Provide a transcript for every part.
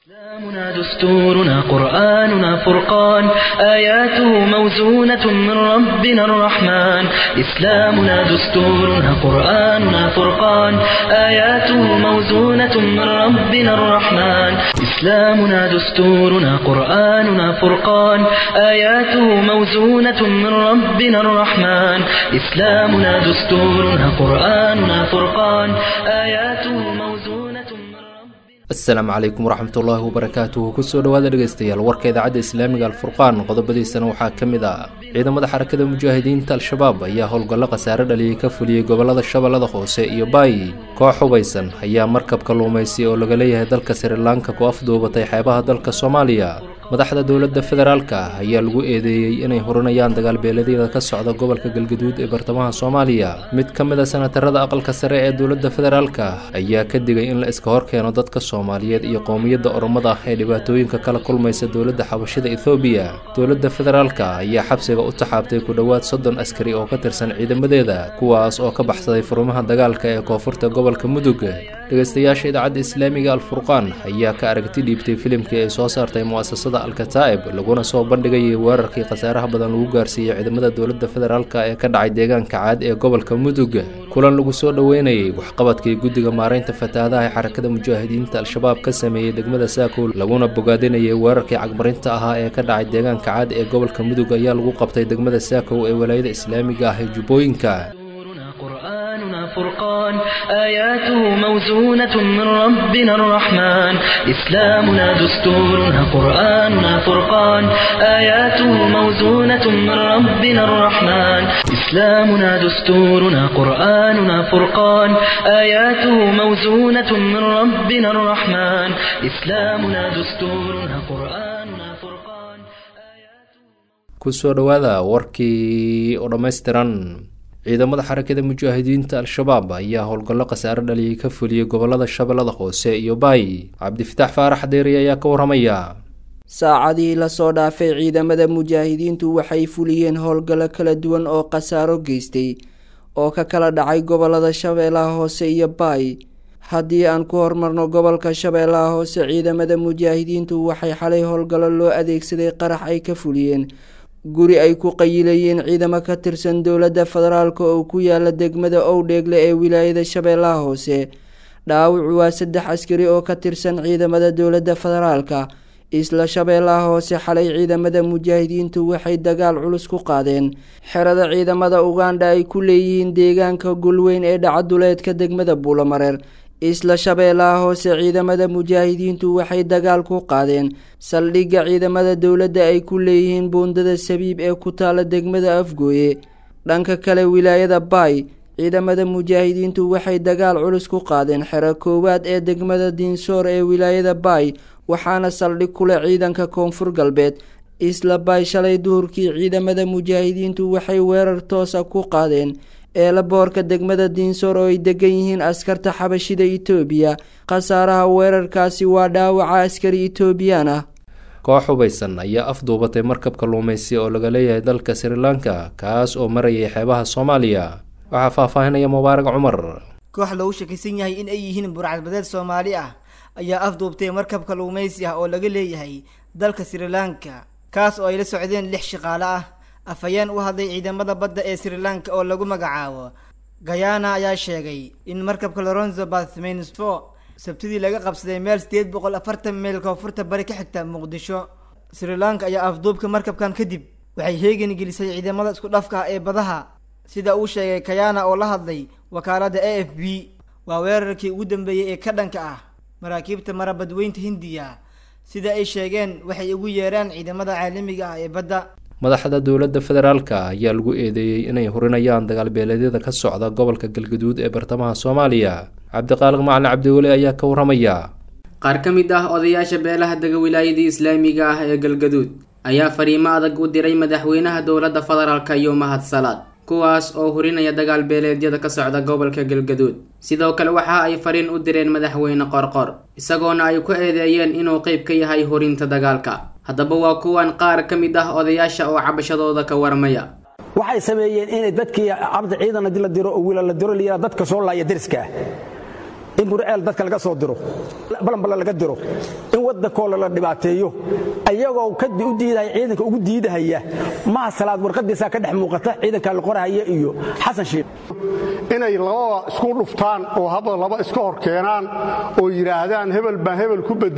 إسلامنا دستورنا قرآننا فرقان آياته موزونة من ربنا الرحمن إسلامنا دستورنا قرآننا فرقان آياته موزونة من ربنا الرحمن إسلامنا دستورنا قرآننا فرقان آياته موزونة من ربنا الرحمن إسلامنا دستورنا قرآننا فرقان آياته موزونة من asalaamu calaykum waraxmatullaahi wabarakaatuhu kusoo dhawaada dhegeystayaal warka idaacadda islaamiga alfurqaan qodobadiisana waxaa ka mid ah ciidamada xarakada mujaahidiinta al-shabaab ayaa howlgallo khasaare dhaliyay ka fuliyey gobolada shabeellada hoose iyo baayi koox hubaysan ayaa markab kalluumaysi oo laga leeyahay dalka sri lanka ku afduubatay xeebaha dalka soomaaliya madaxda dowladda federaalka ayaa lagu eedeeyey inay hurinayaan dagaalbeeladyada ka socda gobolka galgaduud ee bartamaha soomaaliya mid ka mid a senatarada aqalka sare ee dowladda federaalka ayaa ka digay in la iska horkeeno dadka soomaaliyeed iyo qowmiyadda oromada ah ee dhibaatooyinka kala kulmaysa dowladda xabashida ethoobiya dowladda federaalka ayaa xabsiga u taxaabtay ku dhowaad 30 askari oo ka tirsan ciidamadeeda kuwaas oo ka baxsaday furmaha dagaalka ee koonfurta gobolka mudug dhegeystayaasha idaacadda islaamiga alfurqaan ayaa ka aragti dhiibtay filimkii ay soo saartay mu'asasada alkataa'ib laguna soo bandhigayay weerarkii khasaaraha badan lagu gaarsiiyey ciidamada dowladda federaalka ee ka dhacay deegaanka caad ee gobolka mudug kulan lagu soo dhoweynayay waxqabadkii guddiga maaraynta fatahaadaha ee xarakada mujaahidiinta al-shabaab ka sameeyey degmada saakow laguna bogaadinayay weerarkii cagmarinta ahaa ee ka dhacay deegaanka caad ee gobolka mudug ayaa lagu qabtay degmada saakow ee walaayada islaamiga ah ee jubbooyinka قرآننا فرقان آياته موزونة من ربنا الرحمن إسلامنا دستورنا قرآننا فرقان آياته موزونة من ربنا الرحمن إسلامنا دستورنا قرآننا فرقان آياته موزونة من ربنا الرحمن إسلامنا دستورنا قرآننا فرقان آياته kusoo dhawaada warkii oo dhammaystiran ciidamada xarakada mujaahidiinta al-shabaab ayaa howlgallo khasaare dhaliyay ka fuliyey gobolada shabeellada hoose iyo baayi cabdifitaax faarax deeri ayaa ka warramaya saacadihii lasoo dhaafay ciidamada mujaahidiintu waxay fuliyeen howlgallo kala duwan oo khasaaro geystay oo ka kala dhacay gobolada shabeellaha hoose iyo baayi haddii aan ku hormarno gobolka shabeellaha hoose ciidamada mujaahidiintu waxay xalay howlgallo loo adeegsaday qarax ay ka fuliyeen guri ay ku qayilayeen ciidamo ka tirsan dowladda federaalka oo ku yaala degmada owdheegle ee wilaayada shabeellaha hoose dhaawacu waa 3 askari oo ka tirsan ciidamada dowladda federaalka isla shabeellaha hoose xalay ciidamada mujaahidiintu waxay dagaal culus ku qaadeen xerada ciidamada Uganda ay ku leeyihiin deegaanka Gulweyn ee dhacaduleedka degmada Buulamareer isla shabeellaha hoose ciidamada mujaahidiintu waxay dagaal ku qaadeen saldhigga ciidamada dowladda ay ku leeyihiin buundada sabiib ee ku taala degmada Afgooye dhanka kale wilaayada Baay ciidamada mujaahidiintu waxay dagaal culus ku qaadeen xero koowaad ee degmada Diinsoor ee wilaayada Baay waxaana saldhig kule ciidanka koonfur galbeed isla Baay shalay duhurkii ciidamada mujaahidiintu waxay weerar toos ah ku qaadeen eelaboorka degmada Diinsoor oo ay degan yihiin askarta xabashida Itoobiya khasaaraha weerarkaasi waa dhaawaca askari Itoobiyaan ah koox hubaysan ayaa afduubatay markab kalluumaysi oo laga leeyahay dalka Sri Lanka kaas oo marayay xeebaha Soomaaliya waxaa faahfaahinaya Mubaarak Cumar koox lagu shakaysan yahay in ay yihiin burcadbadeed Soomaali ah ayaa afduubtay markab kalluumaysi ah oo laga leeyahay dalka Sri Lanka kaas oo ay la socdeen 6 shaqaale ah afayeen u hadlay ciidamada badda ee Sri Lanka oo lagu magacaabo Guyana ayaa sheegay in markabka Lorenzo Bathmeinsfo sabtidii laga qabsaday meel 840 mayl koonfurta bari ka xigta Muqdisho Sri Lanka ayaa afduubka markabkan kadib waxay heegan gelisay ciidamada isku dhafka ah ee badaha sida uu sheegay Guyana oo la hadlay wakaalada AFP waa weerarkii ugu dambeeyay ee ka dhanka ah maraakiibta marabadweynta Hindiya sida ay sheegeen waxay ugu yeeraan ciidamada caalamiga ah ee badda madaxda dowladda federaalka ayaa lagu eedeeyey inay hurinayaan dagaalbeeladyada ka socda gobolka galgaduud ee bartamaha Soomaaliya cabdiqaaliq macalin cabdiwali ayaa ka warramaya qaar ka mid ah odayaasha beelaha dega wilaayada islaamiga ah ee galgaduud ayaa fariimo adag u diray madaxweynaha dowladda federaalka iyo Mahad Salaad kuwaas oo hurinaya dagaalbeeladyada ka socda gobolka galgaduud sidoo kale waxa ay fariin u direen madaxweyne Qorqor isagoona ay ku eedeeyeen inuu qayb ka yahay hurinta dagaalka haddaba waa kuwan qaar ka mid ah odayaasha oo cabashadooda ka warmaya waxay sameeyeen in dadkii cabdi ciidan la diro oo wiilal la diro dadka soo laaya dariska in gurceel dadka laga soo diro balanbala laga diro in waddankooda la dhibaateeyo ayagoo u diidaya ciidanka ugu diidahaya maha salaad warqadiisa ka dhex muuqata ciidanka la qorahaya iyo xasan sheekh inay labada isku dhuftaan oo habba laba iska hor keenaan oo yiraahdaan hebel baan hebel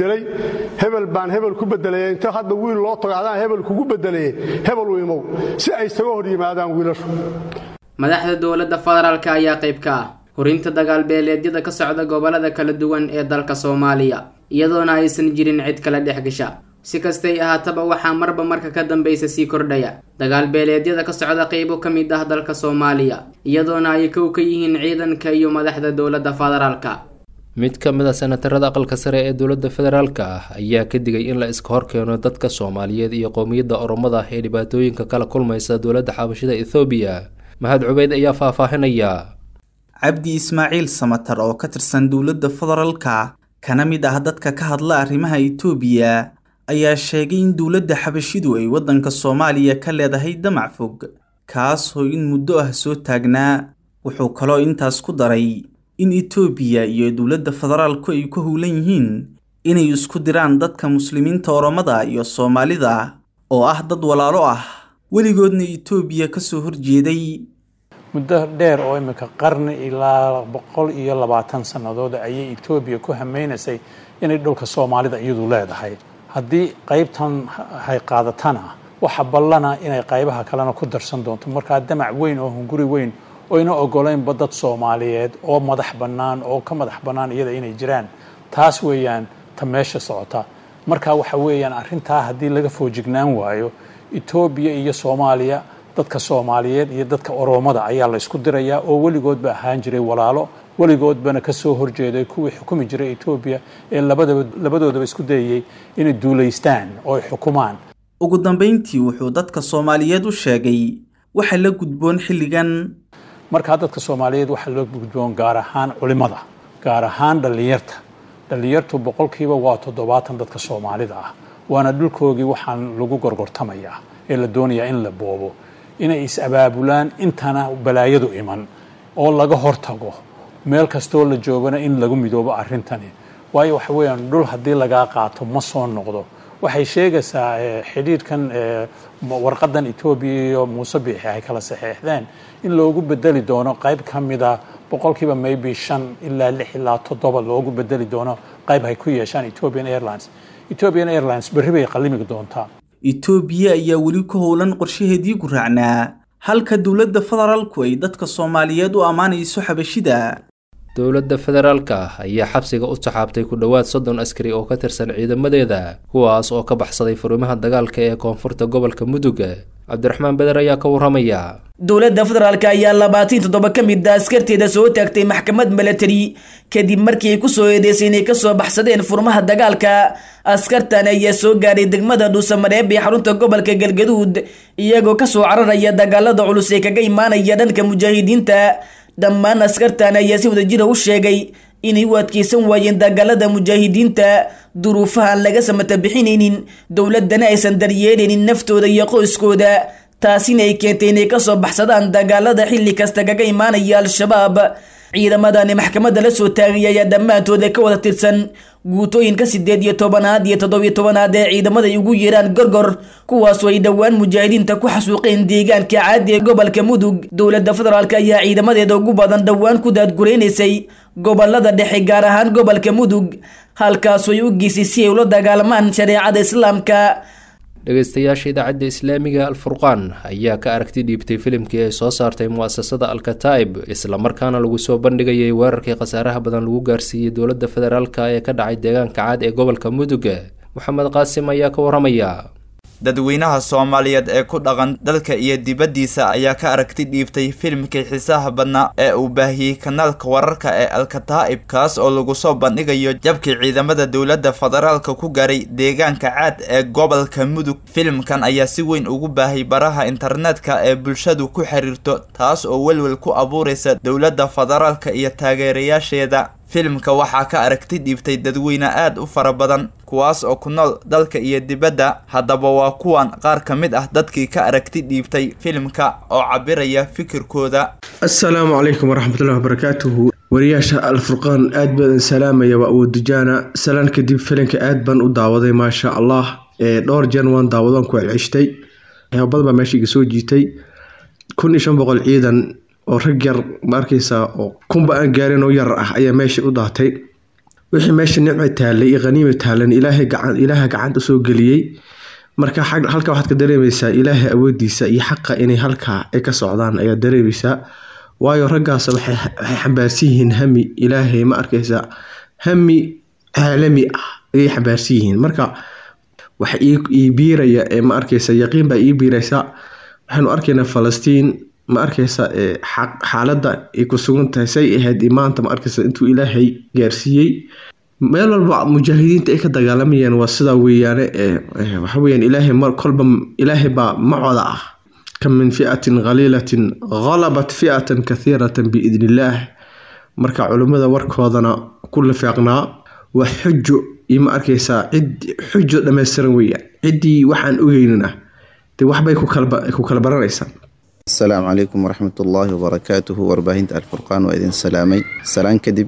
ku bedelay inta hadda wiil loo tagaadaan hebel kugu bedelay hebel weemow si ay isaga hor yimaadaan wiilashu madaxda dowladda federaalka ayaa qayb ka ah horinta dagaal beeleedyada ka socda gobolada kala duwan ee dalka Soomaaliya iyadoona aysan jirin cid kala dhex gasha si kastay ahaataba waxaa marba marka ka dambaysa sii kordhaya dagaal beeleedyada ka socda qaybo ka mid ah dalka Soomaaliya iyadoona ay ka yihiin ciidanka iyo madaxda dowladda federaalka mid ka mid ah senatarada aqalka sare ee dowladda federaalka ayaa ka digay in la iska horkeeno dadka Soomaaliyeed iyo qowmiyadda Oromada ee dhibaatooyinka kala kulmaysa dowladda xabashida Ethiopia mahad cubeyd ayaa faahfaahinaya cabdi ismaaciil samatar oo ka tirsan dowladda federaalka kana mid ah dadka ka hadla arrimaha Itoobiya ayaa sheegay in dowladda xabashidu ay waddanka Soomaaliya ka leedahay damac fog kaas oo in muddo ah soo taagnaa wuxuu kaloo intaas ku daray in Itoobiya iyo dowladda federaalku ay ku howlan yihiin inay isku diraan dadka muslimiinta Oromada iyo Soomaalida oo ah dad walaalo ah weligoodna Itoobiya ka soo horjeeday muddo dheer oo imika qarni ilaa 120 sanadood ayay Itoobiya ku hameynasay inay dhulka Soomaalida iyadu leedahay haddii qaybtan hay qaadatana waxa ballana inay qaybaha kalena ku darsan doonto marka damac weyn oo hunguri weyn oo ina ogoleen badad Soomaaliyeed oo madax bannaan iyada inay jiraan taas weeyaan ta meesha socota marka waxa weeyaan arrinta haddii laga foojignaan waayo Itoobiya iyo Soomaaliya dadka Soomaaliyeed iyo dadka Oromada ayaa la isku dirayaa oo weligoodba ahaan jiray walaalo weligoodbana ka soo horjeeday kuwii xukumi jiray Itoobiya ee labadoodaba isku dayay inay duuleystaan oo xukumaan ugu dambeyntii wuxuu dadka Soomaaliyeed u sheegay waxa la gudboon xilligan marka dadka Soomaaliyeed waxa loo gudboon gaar ahaan culimada gaar ahaan dhalinyartu boqolkiiba waa 70 dadka Soomaalida ah waana dhulkoogii waxaan lagu gorgortamayaa ee la doonayaa in la boobo inay is abaabulaan intana balaayadu iman oo laga hortago meel kastoo la joogana in lagu midoobo arrintani waayo waxa weeyaan dhul haddii laga qaato ma soo noqdo waxay sheegaysaa xidhiidhkan warqadan Itoobiya iyo Muuse Biixi ay kala saxeexdeen in loogu bedeli doono qayb ka mid ah boqolkiiba maybe 5 ilaa 6 ilaa 7 loogu bedeli doono qayb ay ku yeeshaan Ethiopian Airlines berri bay qalimi doontaa Itoobiya ayaa weli ku howlan qorshaheedii guraacnaa halka dowladda federaalku ay dadka Soomaaliyeed u amaanayso xabashida dowladda federaalka ayaa xabsiga u taxaabtay ku dhawaad 30 askari oo ka tirsan ciidamadeeda kuwaas oo ka baxsaday furimaha dagaalka ee koonfurta gobolka Mudug Cabdiraxmaan Badar ayaa ka waramaya dowladda federaalka ayaa 27 ka mid ah askarteeda soo taagtay maxkamad military kadib markii ay ku soo eedeysay inay ka soo baxsadeen furmaha dagaalka askartan ayaa soo gaaray degmada Dhuusamareeb ee xarunta gobolka Galgaduud iyagoo ka soo cararaya dagaalada culus ee kaga imaanaya dhanka mujaahidiinta dhammaan askartan ayaa si wadajir ah u sheegay inay u adkeysan waayeen dagaalada mujaahidiinta duruufahan laga samata bixinaynin dowladana aysan daryeelinin naftooda iyo qoyskooda taasina ay keentay inay ka soo baxsadaan dagaalada xilli kasta kaga imaanaya al-shabaab ciidamadani maxkamadda la soo taagay ayaa dhammaantood ka wada tirsan guutooyinka 18aad iyo 17aad ee ciidamada ay ugu yeeraan gorgor kuwaasoo ay dhowaan mujaahidiinta ku xasuuqeen deegaanka caadi ee gobolka Mudug dowladda federaalka ayaa ciidamadeeda ugu badan dhowaan ku daadgureysay gobolada dhexe gaar ahaan gobolka Mudug halkaas oo ay u geysay si ay ula dagaalamaan shariicada islaamka dhageystayaasha idaacadda islaamiga Al-Furqaan ayaa ka aragti dhiibtay filimkii ay soo saartay mu'asasada Al-Kataib isla markaana lagu soo bandhigay weerarkii khasaaraha badan lagu gaarsiiyay dowladda federaalka ee ka dhacay deegaanka caad ee gobolka Mudug Maxamed Qaasim ayaa ka waramaya dadweynaha Soomaaliyeed ee ku dhaqan dalka iyo dibaddiisa ayaa ka aragti dhiibtay filimkii xiisaha badnaa ee uu baahiyay kanaalka wararka ee Al-Kataib kaas oo lagu soo bandhigayo jabkii ciidamada dowladda federaalka ku gaaray deegaanka caad ee gobolka Mudug filimkan ayaa si weyn ugu baahay baraha internetka ee bulshadu ku xiriirto taas oo welwel ku abuuraysa dowladda federaalka iyo taageerayaasheeda filimka waxaa ka aragti dhiibtay dadweyne aad u fara badan kuwaas oo ku nool dalka iyo dibadda. haddaba waa kuwan qaar ka mid ah dadkii ka aragti dhiibtay filimka oo cabiraya fikirkooda. assalaamu calaykum waraxmatullahi wabarakaatuhu. wariyaasha alfurqaan aad baan salaamaya waa Awoodijaana. salaan kadib filimka aad baan u daawaday maasha allah. dhowr jeer waan daawadaan ku celceshtay waxyaabo badan baa meesha iga soo jiitay. 1500 ciidan oo rag yar ma arkaysaa oo kunba aan gaarin oo yar ah ayaa meesha u daatay. wixii meesha nicmo taalay iyo qaniimo taalan ilaahay gacanta soo geliyay. marka halka waxaad ka dareemaysaa ilaahay awoodiisa iyo xaqa inay halka ay ka socdaan ayaa dareemaysaa. waayo raggaas waxay xambaarsan yihiin hami ilaahay ma arkaysaa hami caalami ah ay xambaarsan yihiin. marka waxa ii biiraya ma arkaysaa yaqiin baa ii biiraysa. waxaanu arkaynaa Falastiin ma arkaysaa xaaladda ay ku sugan tahay say ahayd maanta ma arkaysaa intuu ilaahay gaarsiiyey. meel walba mujaahidiinta ay ka dagaalamayaan waa sidaa weeyaane. waxa weeyaan ilaahay mar kolba ilaahay baa macooda ah. kam min fi'atin qaliilatin ghalabat fi'atan kathiiratan biidnillaah. marka culimada warkoodana ku lifaaqnaa waa xujo iyo ma arkaysaa xujo dhameystiran weeyaan. ciddii waxaan ogeynina dee waxbay ku kala baranaysaa. السلام عليكم ورحمة الله وبركاته. وarbaahinta الفرقان وإذن سلامي سلام كدب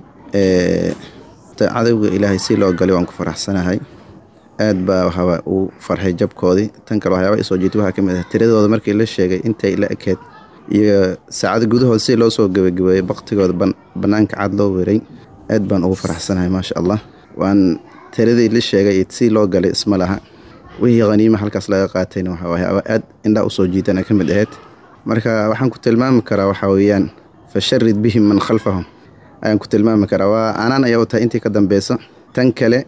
cadowga ilaahay si loo galay waan ku faraxsanahay. aad baa waxa uu farxay jabkoodii. tan kale waxyaabo soo jiitay waxa kamid ah tiradooda markii la sheegay intay la ekeed iyo saacad gudahood si loo soo gabagabeeyay waqtigooda banaanka cad loo weeray. aad baan ugu faraxsanahay maasha Allah. waan tiradii la sheegay si loo galay isma laha. wixii qaniimo halkaas laga qaatayna waxa waxyaabo aad indha u soo jiitana kamid ahayd. marka waxaan ku tilmaami karaa waxa weeyaan fasharid bihim man khalfahum ayaan ku tilmaami karaa. waa anaan ayaa tahay intii ka dambaysa. tan kale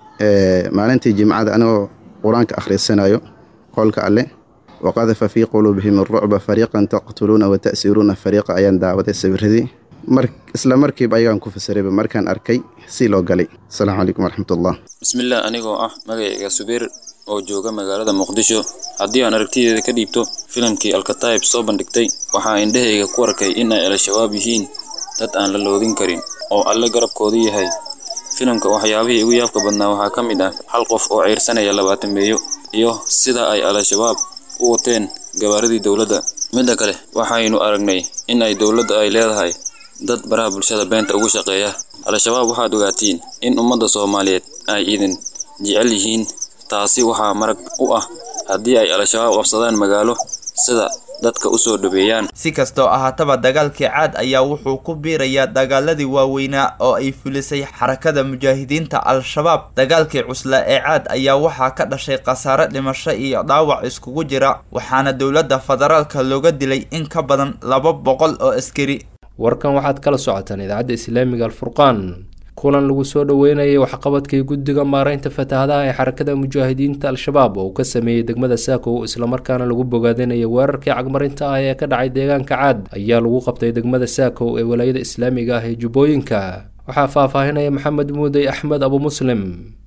maalintii jimcada anoo quraanka akhrisanayo qolka alle waqadafa fi qulubihim ar-ru'ba fariqan taqtuluna wa ta'siruna fariqa ayaan daawaday sawiradii. isla markiiba ayaan ku fasiray markaan arkay si loo galay. assalaamu calaykum waraxmatullah. bismillaah anigoo ah magacayga Subeer oo jooga magaalada Muqdisho. haddii aan aragtideeda ka dhiibto filimkii Al-Kataib soo bandhigtay waxaa indhahayga ku arkay in ay al-shabaab yihiin dad aan la loodin karin oo alle garabkooda yahay. filimka waxyaabihii ugu yaabka badnaa waxaa ka mid ah hal qof oo ceyrsanaya 20 meeyo iyo sida ay al-shabaab u wateen gabaaradii dowladda. midda kale waxaynu aragnay in ay dowladda ay leedahay dad baraha bulshada beenta ugu shaqeeya. al-shabaab waxaad ogaatiin in ummadda Soomaaliyeed ay idin jecel yihiin. taasi waxaa marag u ah haddii ay al-shabaab qabsadaan magaalo sida dadka u soo dhabeeyaan. si kastoo ahaataba dagaalkii caad ayaa wuxuu ku biirayaa dagaaladii waaweynaa oo ay fulisay xarakada mujaahidiinta al-shabaab. dagaalkii cusla ee caad ayaa waxaa ka dhashay khasaare dhimasho iyo dhaawac iskugu jira waxaana dowladda federaalka looga dilay in ka badan 200 oo askari. warkan waxaad kala socotaan idaacadda islaamiga alfurqaan. kulan lagu soo dhaweynayay waxqabadkii guddiga maareynta fatahaadaha ee xarakada mujaahidiinta al-shabaab oo ka sameeyay degmada Saakow isla markaana lagu bogaadinayay weerarkii cagmarinta ah ee ka dhacay deegaanka Caad ayaa lagu qabtay degmada Saakow ee walaayada islaamiga ah ee Jubbooyinka. waxaa faahfaahinaya Maxamed Muuday Axmed Abu Muslim.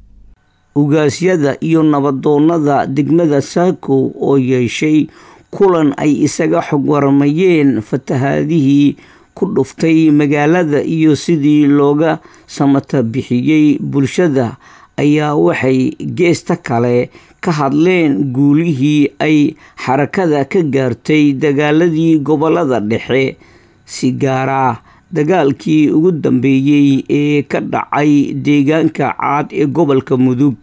ugaasyada iyo nabadoonnada degmada Saakow oo yeeshay kulan ay isaga xog waramayeen fatahaadihii ku dhuftay magaalada iyo sidii looga samata bixiyay bulshada ayaa waxay geesta kale ka hadleen guulihii ay xarakada ka gaartay dagaaladii gobolada dhexe si gaar ah dagaalkii ugu dambeeyay ee ka dhacay deegaanka Caad ee gobolka Mudug.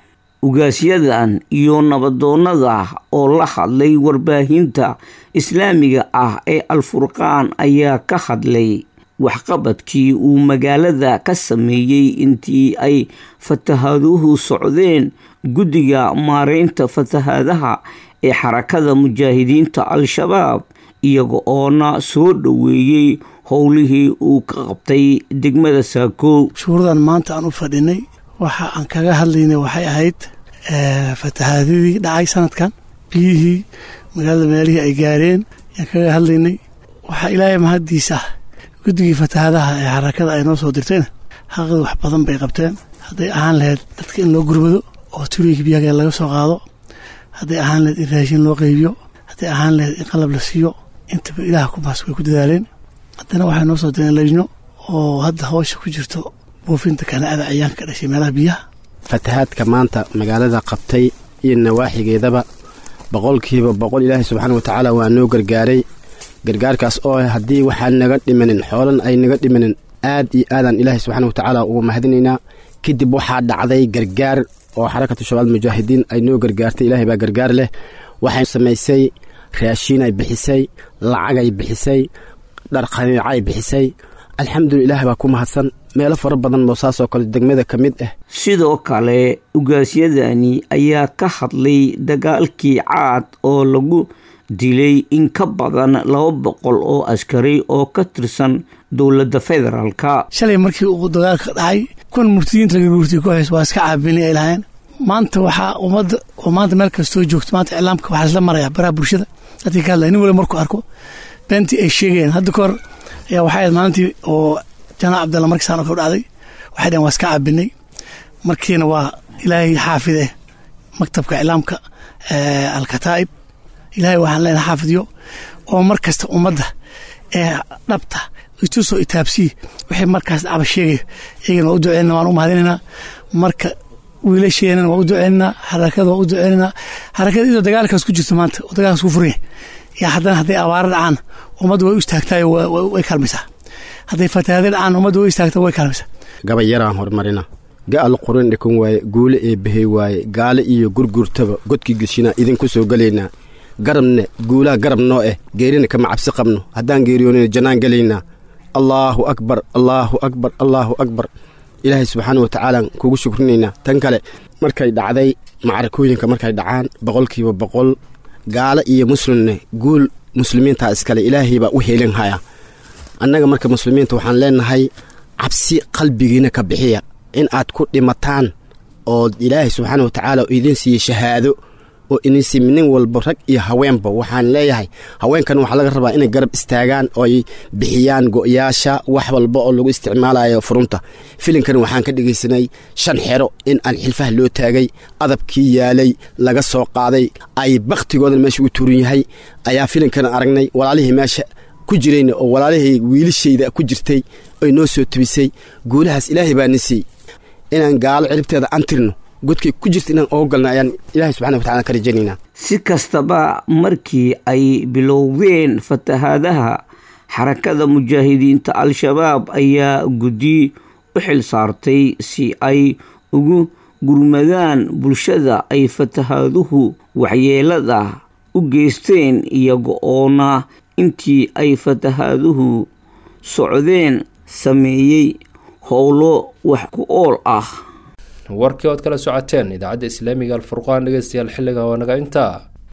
ugaasyadan iyo nabadoonnada oo la hadlay warbaahinta islaamiga ah ee Al-Furqaan ayaa ka hadlay waxqabadkii uu magaalada ka sameeyay intii ay fatahaaduhu socdeen guddiga maareynta fatahaadaha ee xarakada mujaahidiinta al-shabaab iyaga oona soo dhaweeyay howlihii uu ka qabtay degmada Saakow. shuurdan maanta aan u fadhinay waxa aan kaga hadlaynay waxay ahayd fatahaadii dhacay sanadkan biyihii magaalada meelihii ay gaareen ayaan kaga hadlaynay. waxa ilaahay mahadiisa guddigii fatahaadaha ee xarakada ay noo soo dirtayna xaqada wax badan bay qabteen. hadday ahaan lahayd dadka in loo gurmado oo tuulooyinka biyaha laga soo qaado, hadday ahaan lahayd in raashin loo qaybiyo, hadday ahaan lahayd in qalab la siiyo, intaba ilaah ku baas way ku dadaaleen. haddana waxay noo soo direen lajno oo hadda hawsha ku jirto buufinta kaneecada cayaanka ka dhashay meelaha biyaha. fatahaadka maanta magaalada qabtay iyo nawaaxigeedaba 100% ilaahay subxaanahu wa tacaala waa noo gargaaray. gargaarkaas oo haddii waxaan naga dhimanin xoolan ay naga dhimanin aad iyo aadaan ilaahay subxaanahu wa tacaala ugu mahadinaynaa. kadib waxaa dhacday gargaar oo xarakatu shabaab mujaahidiin ay noo gargaartay. ilaahay baa gargaar leh. waxay samaysay raashiin ay bixisay, lacag ay bixisay, dhar qaniico ay bixisay. alxamdulilah baa ku mahadsan. meelo fara badan oo saasoo kale degmada ka mid ah. sidoo kale ugaasyadani ayaa ka hadlay dagaalkii caad oo lagu dilay in ka badan 200 oo askari oo ka tirsan dowladda federaalka. shalay markii uu dagaalka dhacay kun murtiyiinta laga guurtay kooxaas waa iska caabinay ay lahayn. maanta waxaa ummadda oo maanta meel kastoo joogto maanta islaamka waxaa isla maraya baraha bulshada dadkii ka hadlaya nin waliba markuu arko beentii ay sheegeen. hadda kahor ayaa waxay ahayd maalintii oo janaac cabdalla markii saan oo ka dhacday waxay dhaheen waa iska caabinay. markiina waa ilaahay xaafide maktabka islaamka alkataa'ib ilaahay waxaan leenahay xaafidiyo oo mar kasta ummadda ee dhabta isu soo itaabsii wixii markaas dhacba sheegay iyagana waa u duceynaa waan u mahadinaynaa. marka wiilasheenana waa u duceynaa, xarakada waa u duceynaa. xarakada idoo dagaalkaas ku jirto maanta oo dagaalkaas ku furan yaa haddana hadday abaaro dhacaan ummadda way u istaagtaa way kaalmaysaa. hadday fatahaade dhacaan ummadda way istaagtaa way kaalmaysaa. gabayaraan horumarina gaal qurin dhikun waaye guule ee bahay waaye gaale iyo gurgurtaba godkii geshina idinku soo galaynaa. garabne guulaha garab noo geerina kama cabsi qabno. haddaan geeriyoonina jannaan galaynaa. allaahu akbar allaahu akbar allaahu akbar. ilaahay subxaana wa tacaala kugu shukrinaynaa. tan kale markay dhacday macrakooyinka markay dhacaan 100% gaalo iyo muslimne guul muslimiintaa iskale ilaahay baa u helin haya. annaga marka muslimiinta waxaan leenahay cabsi qalbigiina ka bixiya in aad ku dhimataan oo ilaahay subxaana wa tacaala idin siiye shahaado oo inisi nin walba rag iyo haweenba. waxaan leeyahay haweenkan waxaa laga rabaa inay garab istaagaan oo ay bixiyaan go'yaasha wax walba oo lagu isticmaalayo furunta. filinkan waxaan ka dhegaysanay 5 xero in aan xilfaha loo taagay, adabkii yaalay laga soo qaaday, ay baktigoodan meesha u tuuran yahay ayaa filinkan aragnay. walaalihii meesha ku jirayna oo walaalihii wiilashayda ku jirtay ay noo soo tibisay. guulahaas ilaahay baa nisay inaan gaalo ciribteeda antirno godkay ku jirta inaan oo galna ayaan ilaahay subxaana wa tacaala ka rajaynaynaa. si kastaba markii ay bilowdeen fatahaadaha xarakada mujaahidiinta al-shabaab ayaa guddi u xil saartay si ay ugu gurmadaan bulshada ay fatahaaduhu waxyeelada u geysteen iyaga oona intii ay fatahaaduhu socdeen sameeyey howlo wax ku ool ah. warkii ood kala socoteen idaacadda islaamiga alfurqaan dhegeystayaal xilliga waa naga intaa.